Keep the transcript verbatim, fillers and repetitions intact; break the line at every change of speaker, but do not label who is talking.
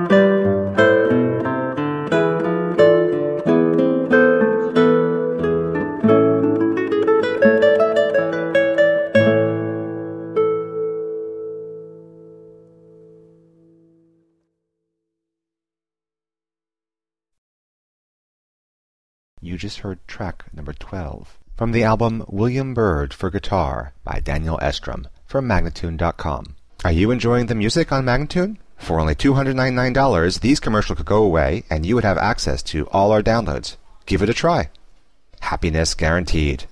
You just heard track number twelve from the album William Byrd for Guitar by Daniel Estrom from Magnatune dot com. Are you enjoying the music on Magnatune? For only two hundred ninety-nine dollars, these commercials could go away and you would have access to all our downloads. Give it a try. Happiness guaranteed.